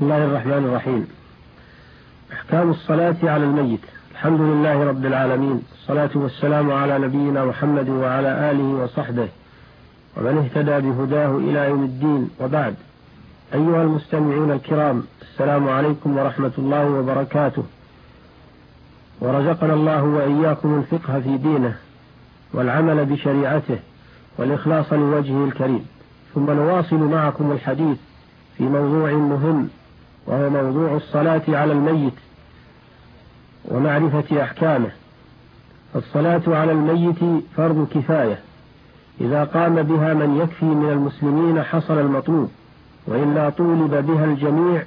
بسم الله الرحمن الرحيم. أحكام الصلاة على الميت. الحمد لله رب العالمين، الصلاة والسلام على نبينا محمد وعلى آله وصحبه ومن اهتدى بهداه إلى يوم الدين، وبعد. أيها المستمعون الكرام، السلام عليكم ورحمة الله وبركاته، ورزقنا الله وإياكم الفقه في دينه والعمل بشريعته والإخلاص لوجهه الكريم. ثم نواصل معكم الحديث في موضوع مهم، وهو موضوع الصلاة على الميت ومعرفة أحكامه. الصلاة على الميت فرض كفاية، إذا قام بها من يكفي من المسلمين حصل المطلوب، وإلا طولب بها الجميع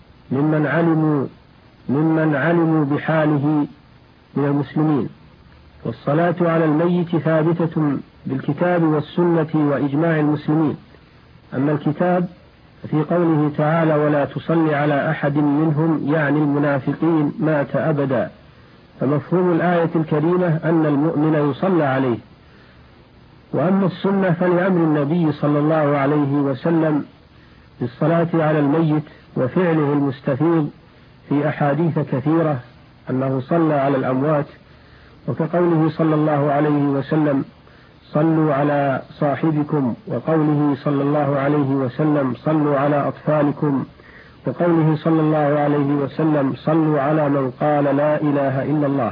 ممن علموا بحاله من المسلمين. والصلاة على الميت ثابتة بالكتاب والسنة وإجماع المسلمين. أما الكتاب في قوله تعالى: ولا تصلي على أحد منهم، يعني المنافقين، مات أبدا. فمفهوم الآية الكريمة أن المؤمن يصلى عليه. وأما السنة فلأمر النبي صلى الله عليه وسلم بالصلاة على الميت وفعله المستفيض في أحاديث كثيرة أنه صلى على الأموات، وكقوله صلى الله عليه وسلم: صلوا على صاحبكم، وقوله صلى الله عليه وسلم: صلوا على أطفالكم، وقوله صلى الله عليه وسلم: صلوا على من قال لا إله إلا الله.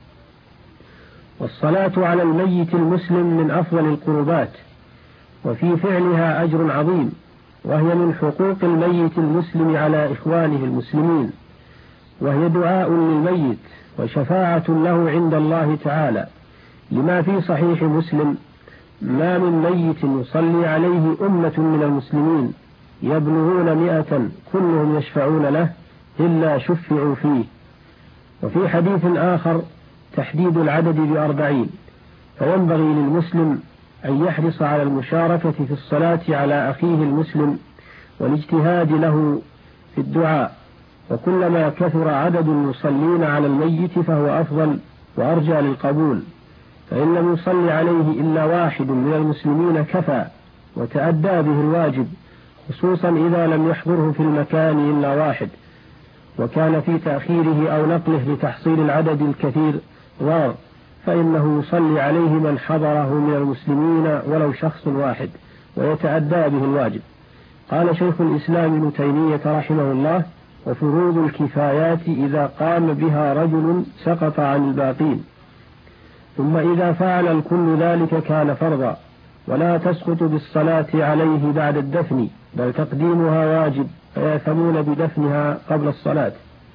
والصلاة على الميت المسلم من أفضل القربات، وفي فعلها أجر عظيم، وهي من حقوق الميت المسلم على إخوانه المسلمين، وهي دعاء للميت وشفاعة له عند الله تعالى، لما في صحيح مسلم: ما من ميت يصلي عليه أمة من المسلمين يبلغون 100 كلهم يشفعون له إلا شفعوا فيه. وفي حديث آخر تحديد العدد ب40. فينبغي للمسلم أن يحرص على المشاركة في الصلاة على أخيه المسلم والاجتهاد له في الدعاء، وكلما كثر عدد المصلين على الميت فهو أفضل وأرجى للقبول. فإن لم يصلي عليه إلا واحد من المسلمين كفى وتأدى به الواجب، خصوصا إذا لم يحضره في المكان إلا واحد، وكان في تأخيره أو نقله لتحصيل العدد الكثير ضار، فإنه يصلي عليه من حضره من المسلمين ولو شخص واحد ويتأدى به الواجب. قال شيخ الإسلام ابن تيمية رحمه الله: وفروض الكفايات إذا قام بها رجل سقط عن الباقين، ثم إذا فعل الكل ذلك كان فرضا، ولا تسقط بالصلاة عليه بعد الدفن، بل تقديمها واجب، فيأثمون بدفنها قبل الصلاة.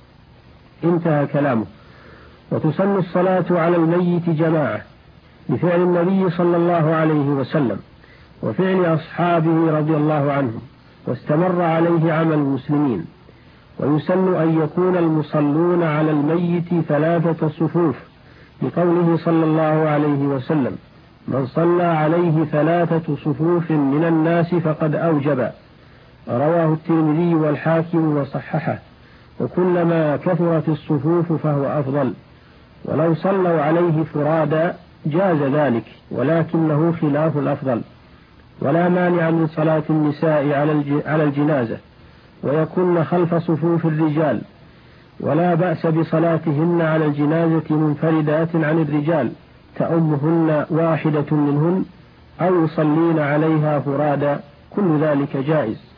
انتهى كلامه. وتسن الصلاة على الميت جماعة بفعل النبي صلى الله عليه وسلم وفعل أصحابه رضي الله عنهم، واستمر عليه عمل المسلمين. ويسن أن يكون المصلون على الميت 3 صفوف، لقوله صلى الله عليه وسلم: من صلى عليه 3 صفوف من الناس فقد أوجب. رواه الترمذي والحاكم وصححه. وكلما كثرت الصفوف فهو أفضل، ولو صلوا عليه فرادا جاز ذلك، ولكنه خلاف الأفضل. ولا مانع من صلاة النساء على الجنازة ويكون خلف صفوف الرجال، ولا بأس بصلاتهن على الجنازة منفردات عن الرجال، تأمهن واحدة منهن، أو يصلين عليها فرادا، كل ذلك جائز.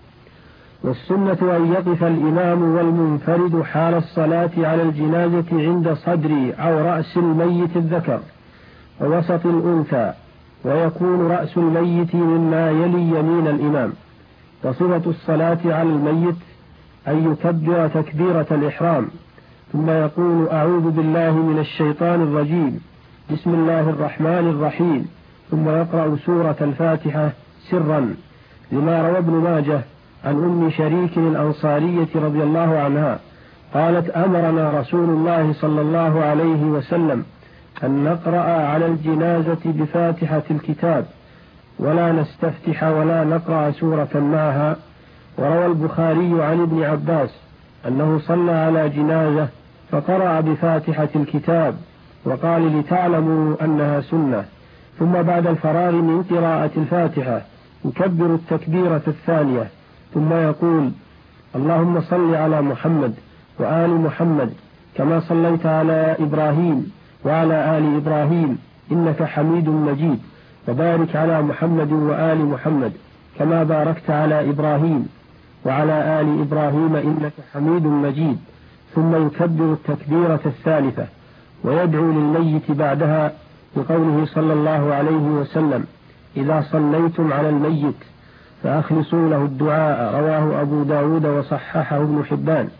والسنة أن يقف الإمام والمنفرد حال الصلاة على الجنازة عند صدر أو رأس الميت الذكر ووسط الأنثى، ويكون رأس الميت مما يلي يمين الإمام. وصفة الصلاة على الميت أن يكبر تكبيرة الإحرام، ثم يقول: أعوذ بالله من الشيطان الرجيم، بسم الله الرحمن الرحيم، ثم يقرأ سورة الفاتحة سرا، لما روى ابن ماجه عن أم شريك الأنصارية رضي الله عنها قالت: أمرنا رسول الله صلى الله عليه وسلم أن نقرأ على الجنازة بفاتحة الكتاب، ولا نستفتح ولا نقرأ سورة معها. وروى البخاري عن ابن عباس أنه صلى على جنازة فقرأ بفاتحة الكتاب، وقال: لتعلموا أنها سنة. ثم بعد الفراغ من قراءة الفاتحة يكبر التكبيرة الثانية، ثم يقول: اللهم صل على محمد وآل محمد كما صليت على إبراهيم وعلى آل إبراهيم إنك حميد مجيد، وبارك على محمد وآل محمد كما باركت على إبراهيم وعلى آل إبراهيم إنك حميد مجيد. ثم يكبر التكبيرة الثالثة ويدعو للميت بعدها بقوله صلى الله عليه وسلم: إذا صليتم على الميت فأخلصوا له الدعاء، رواه أبو داود وصححه ابن حبان.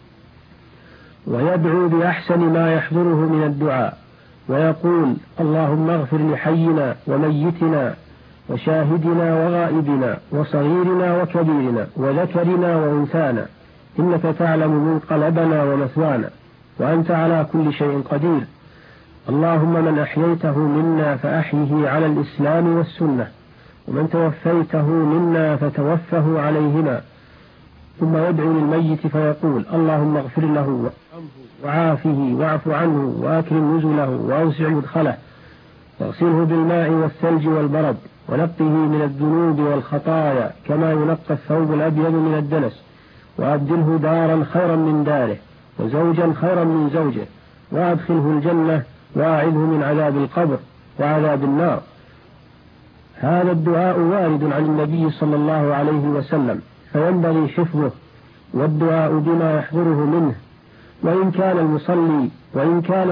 ويدعو بأحسن ما يحضره من الدعاء ويقول: اللهم اغفر لحينا وميتنا وشاهدنا وغائبنا وصغيرنا وكبيرنا وذكرنا وأنثانا، إنك تعلم منقلبنا ومثوانا، وأنت على كل شيء قدير. اللهم من أحييته منا فأحيه على الإسلام والسنة، ومن توفيته منا فتوفه عليهما. ثم يدعو للميت فيقول: اللهم اغفر له وعافه واعف عنه وأكرم نزله وأوسع مدخله، واغسله بالماء والثلج والبرد، ونقه من الذنوب والخطايا كما ينقى الثوب الأبيض من الدنس، وأبدله دارا خيرا من داره وزوجا خيرا من زوجه، وأدخله الجنة، وأعذه من عذاب القبر وعذاب النار. هذا الدعاء وارد عن النبي صلى الله عليه وسلم، فينبغي حفظه والدعاء بما يحضره منه. وإن كان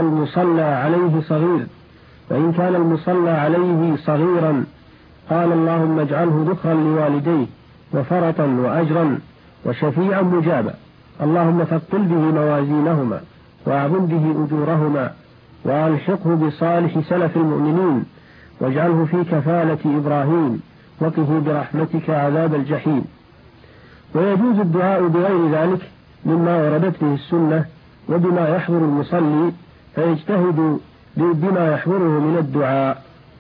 المصلى عليه صغيرا قال: اللهم اجعله ذخرا لوالديه وفرطا وأجرا وشفيعا مجابا، اللهم ثقل به موازينهما وأعظم به أجورهما، وألحقه بصالح سلف المؤمنين، واجعله في كفالة إبراهيم، وقه برحمتك عذاب الجحيم. ويجوز الدعاء بغير ذلك مما وردت به السنة وبما يحضر المصلي، فيجتهد بما يحضره من الدعاء،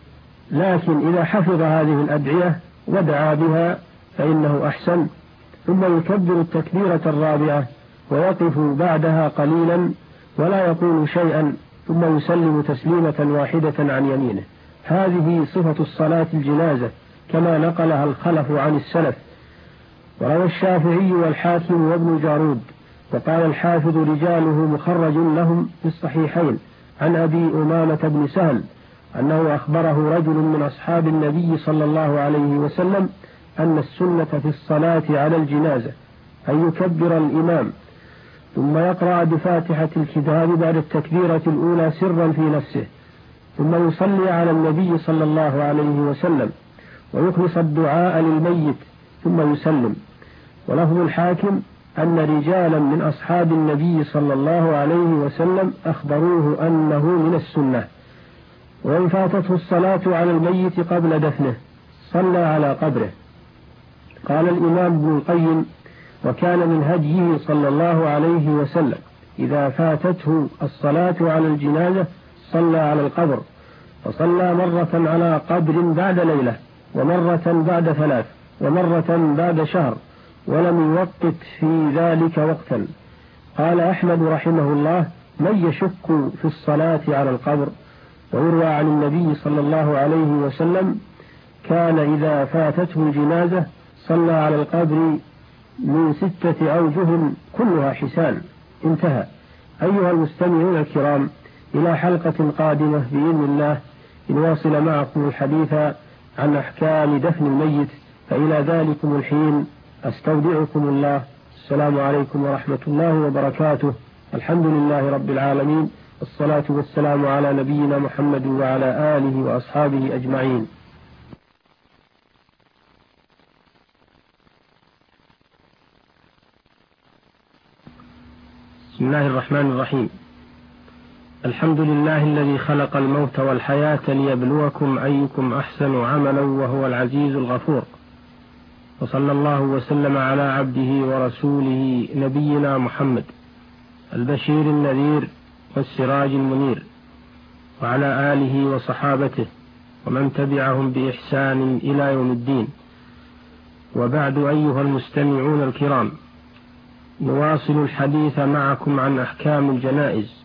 لكن إذا حفظ هذه الأدعية ودعا بها فإنه أحسن. ثم يكبر التكبيرة الرابعة ويقف بعدها قليلا ولا يقول شيئا، ثم يسلم تسليمة واحدة عن يمينه. هذه صفة الصلاة الجنازة كما نقلها الخلف عن السلف. وروى الشافعي والحاكم وابن جارود، وقال الحافظ: رجاله مخرج لهم في الصحيحين عن أبي أمامة بن سهل أنه أخبره رجل من أصحاب النبي صلى الله عليه وسلم أن السنة في الصلاة على الجنازة أن يكبر الإمام ثم يقرأ بفاتحة الكتاب بعد التكبيرة الأولى سرا في نفسه، ثم يصلي على النبي صلى الله عليه وسلم ويخلص الدعاء للميت ثم يسلم. ولفظ الحاكم أن رجالا من أصحاب النبي صلى الله عليه وسلم أخبروه أنه من السنة. وإن فاتته الصلاة على الميت قبل دفنه صلى على قبره. قال الإمام ابن القيم: وكان من هديه صلى الله عليه وسلم إذا فاتته الصلاة على الجنازة صلى على القبر، فصلى مرة على قبر بعد ليلة، ومرة بعد 3، ومرة بعد شهر، ولم يوقت في ذلك وقتا. قال أحمد رحمه الله: من يشك في الصلاة على القبر؟ ويروى عن النبي صلى الله عليه وسلم كان إذا فاتته الجنازة صلى على القبر من 6 أوجه كلها حسان. انتهى. أيها المستمعون الكرام، إلى حلقة قادمة بإذن الله نواصل معكم الحديث عن أحكام دفن الميت، فإلى ذلكم الحين أستودعكم الله. السلام عليكم ورحمة الله وبركاته. الحمد لله رب العالمين، الصلاة والسلام على نبينا محمد وعلى آله وأصحابه أجمعين. بسم الله الرحمن الرحيم. الحمد لله الذي خلق الموت والحياة ليبلوكم أيكم أحسن عملا وهو العزيز الغفور، وصلى الله وسلم على عبده ورسوله نبينا محمد البشير النذير والسراج المنير، وعلى آله وصحابته ومن تبعهم بإحسان إلى يوم الدين. وبعد، أيها المستمعون الكرام، نواصل الحديث معكم عن أحكام الجنائز،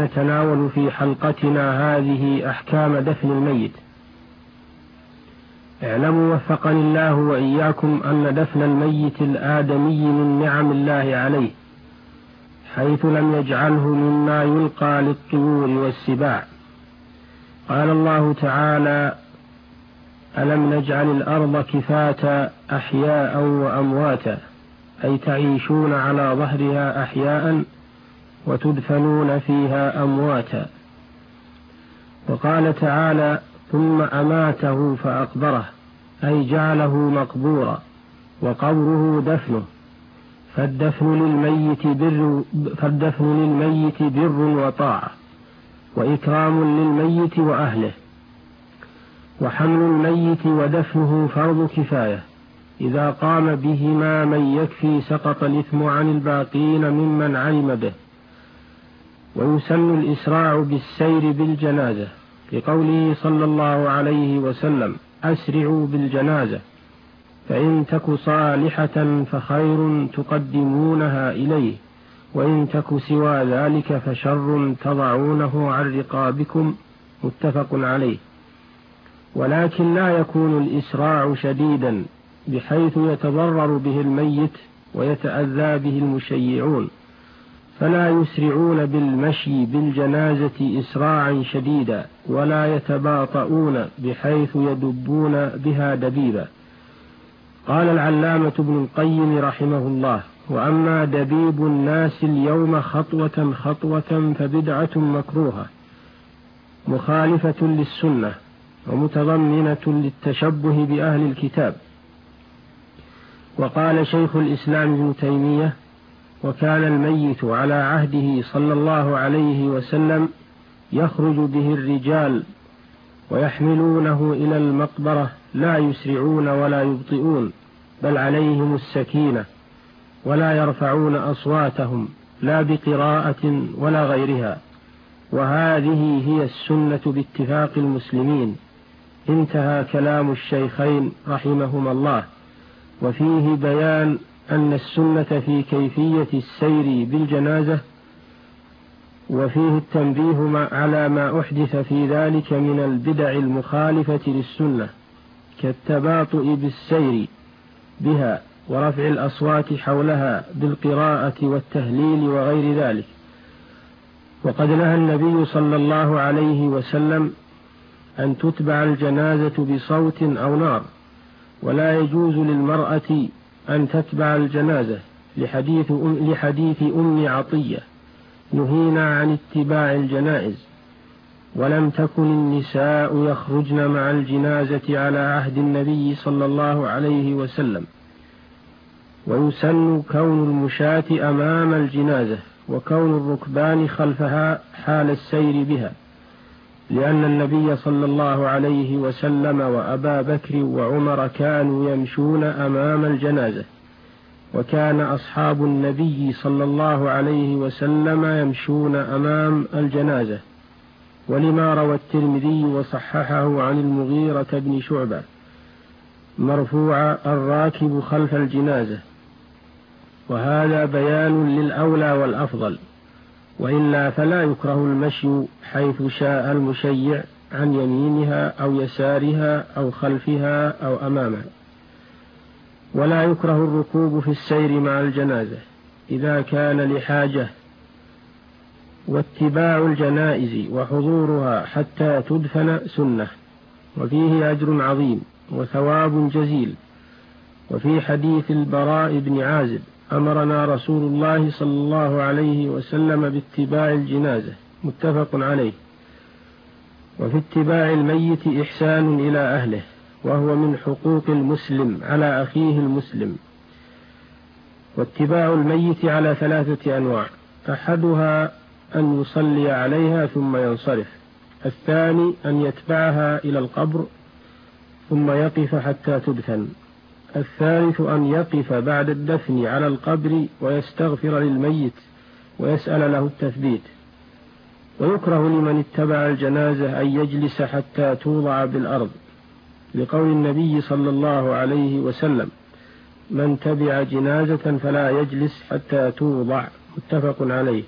ونتناول في حلقتنا هذه أحكام دفن الميت. اعلموا وفقني الله وإياكم أن دفن الميت الآدمي من نعم الله عليه، حيث لم يجعله مما يلقى للطيور والسباع. قال الله تعالى: ألم نجعل الأرض كفاتا أحياء وأمواتا، أي تعيشون على ظهرها أحياء وتدفنون فيها أمواتا. وقال تعالى: ثم أماته فأقبره، أي جعله مقبورا، وقبره دفنه. فالدفن للميت بر وطاعة وإكرام للميت وأهله. وحمل الميت ودفنه فرض كفاية، إذا قام بهما من يكفي سقط الإثم عن الباقين ممن علم به. ويسن الإسراع بالسير بالجنازة، لقوله صلى الله عليه وسلم: أسرعوا بالجنازة، فإن تك صالحة فخير تقدمونها إليه، وإن تك سوى ذلك فشر تضعونه عن رقابكم. متفق عليه. ولكن لا يكون الإسراع شديدا بحيث يتضرر به الميت ويتأذى به المشيعون، فلا يسرعون بالمشي بالجنازة إسراعا شديدا، ولا يتباطؤون بحيث يدبون بها دبيبا. قال العلامة ابن القيم رحمه الله: وأما دبيب الناس اليوم خطوة خطوة فبدعة مكروهة مخالفة للسنة ومتضمنة للتشبه بأهل الكتاب. وقال شيخ الإسلام ابن تيمية: وكان الميت على عهده صلى الله عليه وسلم يخرج به الرجال ويحملونه إلى المقبرة، لا يسرعون ولا يبطئون، بل عليهم السكينة، ولا يرفعون أصواتهم لا بقراءة ولا غيرها، وهذه هي السنة باتفاق المسلمين. انتهى كلام الشيخين رحمهما الله. وفيه بيان أن السنة في كيفية السير بالجنازة، وفيه التنبيه على ما أحدث في ذلك من البدع المخالفة للسنة، كالتباطؤ بالسير بها ورفع الأصوات حولها بالقراءة والتهليل وغير ذلك. وقد نهى النبي صلى الله عليه وسلم أن تتبع الجنازة بصوت أو نار، ولا يجوز للمرأة أن تتبع الجنازة، لحديث أم عطية: نهينا عن اتباع الجنائز، ولم تكن النساء يخرجن مع الجنازة على عهد النبي صلى الله عليه وسلم. ويسن كون المشاة أمام الجنازة، وكون الركبان خلفها حال السير بها، لأن النبي صلى الله عليه وسلم وأبا بكر وعمر كانوا يمشون أمام الجنازة، وكان أصحاب النبي صلى الله عليه وسلم يمشون أمام الجنازة. ولما روى الترمذي وصححه عن المغيرة بن شعبة مرفوعا: الراكب خلف الجنازة. وهذا بيان للأولى والأفضل، وإلا فلا يكره المشي حيث شاء المشيع، عن يمينها أو يسارها أو خلفها أو أمامها. ولا يكره الركوب في السير مع الجنازة إذا كان لحاجة. واتباع الجنائز وحضورها حتى تدفن سنة، وفيه أجر عظيم وثواب جزيل. وفي حديث البراء بن عازب: أمرنا رسول الله صلى الله عليه وسلم باتباع الجنازة. متفق عليه. وفي اتباع الميت إحسان إلى أهله، وهو من حقوق المسلم على أخيه المسلم. واتباع الميت على 3 أنواع: أحدها أن يصلي عليها ثم ينصرف، الثاني أن يتبعها إلى القبر ثم يقف حتى تدفن، الثالث أن يقف بعد الدفن على القبر ويستغفر للميت ويسأل له التثبيت. ويكره لمن اتبع الجنازة أن يجلس حتى توضع بالأرض، لقول النبي صلى الله عليه وسلم: من تبع جنازة فلا يجلس حتى توضع. متفق عليه.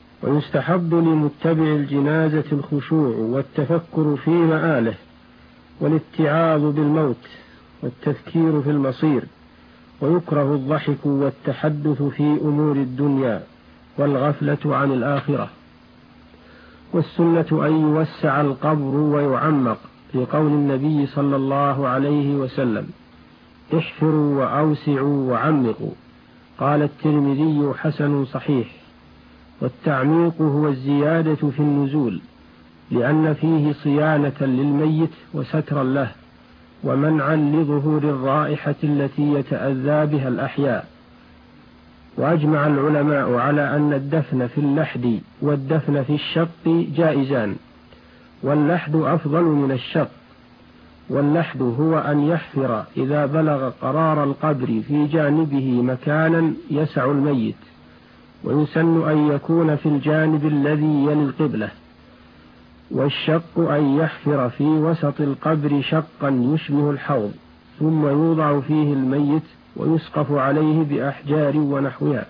ويستحب لمتبع الجنازة الخشوع والتفكر في مآله، والاتعاظ بالموت والتفكير في المصير، ويكره الضحك والتحدث في أمور الدنيا والغفلة عن الآخرة. والسنة أن يوسع القبر ويعمق، لقول النبي صلى الله عليه وسلم: احفروا وأوسعوا وعمقوا. قال الترمذي: حسن صحيح. والتعميق هو الزيادة في النزول، لأن فيه صيانة للميت وسترا له، ومنعا لظهور الرائحة التي يتأذى بها الأحياء. وأجمع العلماء على أن الدفن في اللحد والدفن في الشق جائزان، واللحد أفضل من الشق. واللحد هو أن يحفر إذا بلغ قرار القبر في جانبه مكانا يسع الميت، ويسن أن يكون في الجانب الذي يلي القبلة. والشق أن يحفر في وسط القبر شقا يشبه الحوض، ثم يوضع فيه الميت ويسقف عليه بأحجار ونحوها.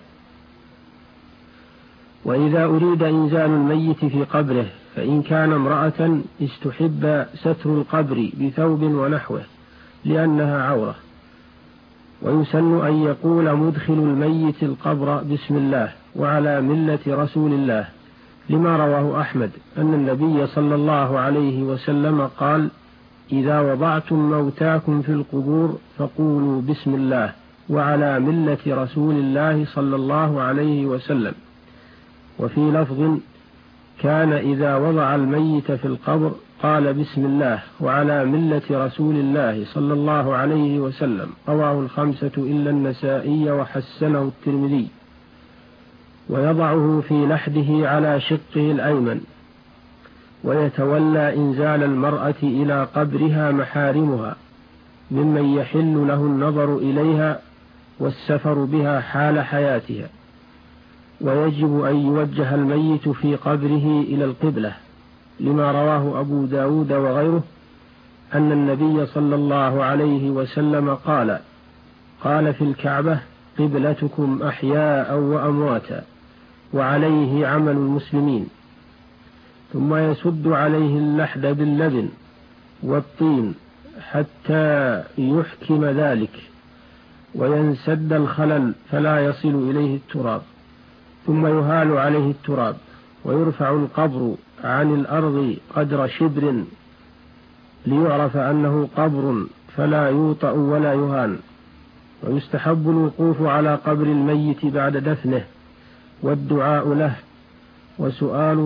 وإذا أريد إنزال الميت في قبره، فإن كان امرأة استحب ستر القبر بثوب ونحوه لأنها عورة. ويسن أن يقول مدخل الميت القبر: بسم الله وعلى ملة رسول الله، لما رواه أحمد أن النبي صلى الله عليه وسلم قال: إذا وضعتم موتاكم في القبور فقولوا بسم الله وعلى ملة رسول الله صلى الله عليه وسلم. وفي لفظ: كان إذا وضع الميت في القبر قال بسم الله وعلى ملة رسول الله صلى الله عليه وسلم. رواه الخمسة إلا النسائي وحسنه الترمذي. ويضعه في لحده على شقه الأيمن، ويتولى إنزال المرأة إلى قبرها محارمها ممن يحل له النظر إليها والسفر بها حال حياتها. ويجب أن يوجه الميت في قبره إلى القبلة، لما رواه أبو داود وغيره أن النبي صلى الله عليه وسلم قال في الكعبة: قبلتكم أحياء وأمواتا، وعليه عمل المسلمين. ثم يسد عليه اللحد باللبن والطين حتى يحكم ذلك، وينسد الخلل فلا يصل إليه التراب، ثم يهال عليه التراب، ويرفع القبر عن الأرض قدر شبر ليعرف أنه قبر فلا يوطأ ولا يهان. ويستحب الوقوف على قبر الميت بعد دفنه والدعاء له وسؤال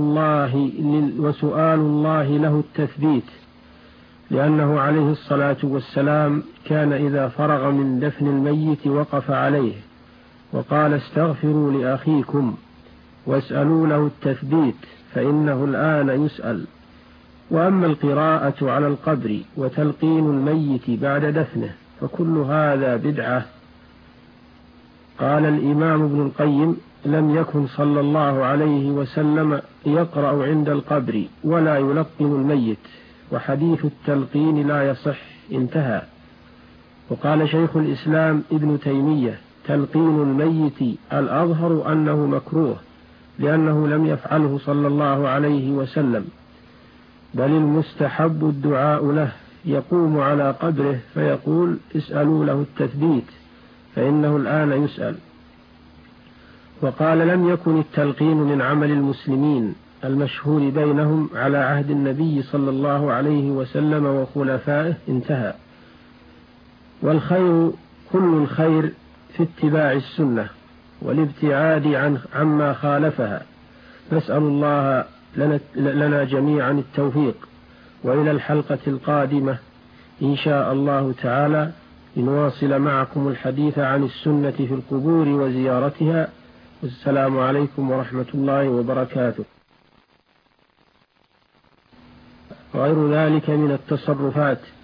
الله له التثبيت، لأنه عليه الصلاة والسلام كان إذا فرغ من دفن الميت وقف عليه وقال: استغفروا لأخيكم واسألوا له التثبيت فإنه الآن يسأل. وأما القراءة على القبر وتلقين الميت بعد دفنه فكل هذا بدعة. قال الإمام ابن القيم: لم يكن صلى الله عليه وسلم يقرأ عند القبر ولا يلقن الميت، وحديث التلقين لا يصح. انتهى. وقال شيخ الإسلام ابن تيمية: تلقين الميت الأظهر أنه مكروه، لأنه لم يفعله صلى الله عليه وسلم، بل المستحب الدعاء له، يقوم على قبره فيقول: اسألوا له التثبيت فإنه الآن يسأل. وقال: لم يكن التلقين من عمل المسلمين المشهور بينهم على عهد النبي صلى الله عليه وسلم وخلفائه. انتهى. والخير كل الخير في اتباع السنة والابتعاد عما خالفها. نسأل الله لنا جميعا التوفيق. وإلى الحلقة القادمة إن شاء الله تعالى لنواصل معكم الحديث عن السنة في القبور وزيارتها. والسلام عليكم ورحمة الله وبركاته. غير ذلك من التصرفات